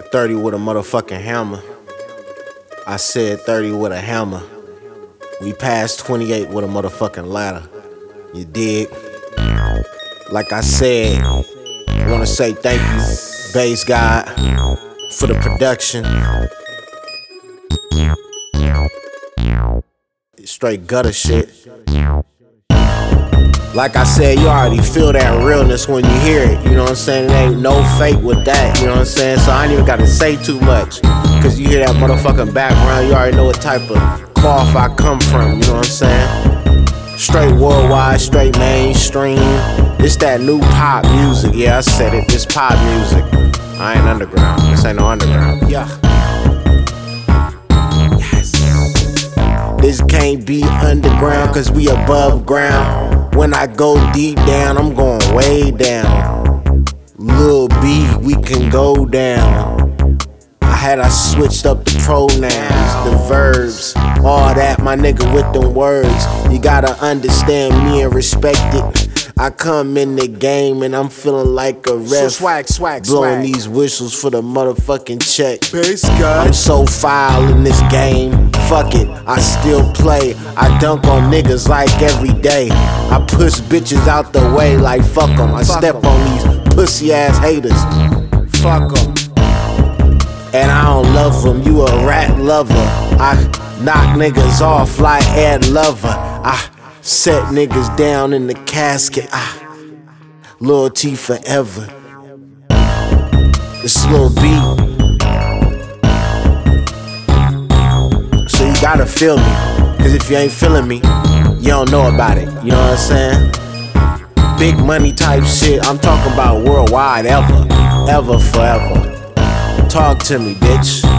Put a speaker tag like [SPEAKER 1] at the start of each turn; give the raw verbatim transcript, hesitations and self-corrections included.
[SPEAKER 1] thirty with a motherfucking hammer. I said thirty with a hammer. We passed twenty-eight with a motherfucking ladder. You dig? Like I said, I wanna say thank you, Bass God, for the production. Straight gutter shit. Like I said, you already feel that realness when you hear it. You know what I'm saying? There ain't no fake with that. You know what I'm saying? So I ain't even gotta say too much, cause you hear that motherfucking background, you already know what type of cloth I come from. You know what I'm saying? Straight worldwide, straight mainstream. It's that new pop music. Yeah, I said it. This pop music. I ain't underground. This ain't no underground. Yeah. Yes. This can't be underground, cause we above ground. When I go deep down, I'm going way down. Lil B, we can go down. I had I switched up the pronouns, the verbs, all that, my nigga with them words. You gotta understand me and respect it. I come in the game and I'm feeling like a ref. So swag, swag, blowing swag. These whistles for the motherfucking check. Bass God. I'm so foul in this game. Fuck it, I still play. I dunk on niggas like every day. I push bitches out the way like fuck em. I fuck step em. On these pussy ass haters. Fuck em. And I don't love them. You a rat lover. I knock niggas off like Ed Lover. I set niggas down in the casket. Ah, loyalty forever. This little beat. So you gotta feel me, cause if you ain't feeling me, you don't know about it. You know what I'm saying? Big money type shit. I'm talking about worldwide, ever, ever, forever. Talk to me, bitch.